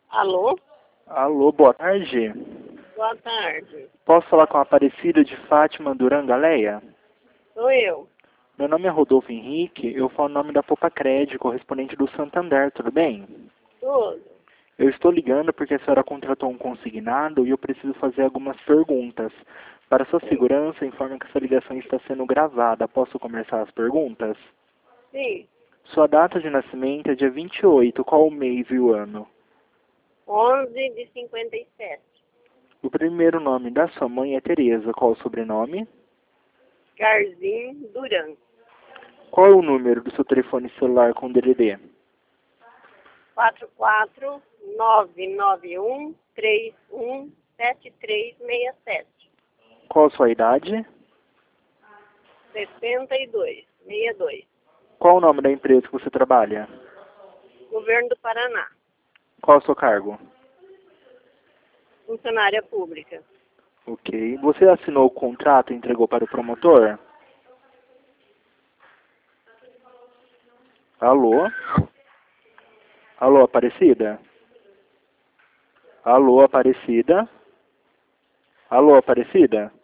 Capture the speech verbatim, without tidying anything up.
Alô? Alô, boa tarde. Boa tarde. Posso falar com a Aparecida de Fátima Duran Galeia? Sou eu. Meu nome é Rodolfo Henrique, eu falo o nome da Popacred, correspondente do Santander, tudo bem? Tudo. Eu estou ligando porque a senhora contratou um consignado e eu preciso fazer algumas perguntas. Para sua segurança, informe que essa ligação está sendo gravada. Posso começar as perguntas? Sim. Sua data de nascimento é dia vinte e oito, qual o mês e o ano? onze de cinquenta e sete. O primeiro nome da sua mãe é Tereza, qual o sobrenome? Garzin Duran. Qual é o número do seu telefone celular com D D D? quatro quatro nove nove um três um sete três seis sete. Qual a sua idade? sessenta e dois. sessenta e dois. Qual o nome da empresa que você trabalha? Governo do Paraná. Qual o seu cargo? Funcionária pública. Ok. Você assinou o contrato e entregou para o promotor? Alô? Alô, Aparecida? Alô, Aparecida? Alô, Aparecida?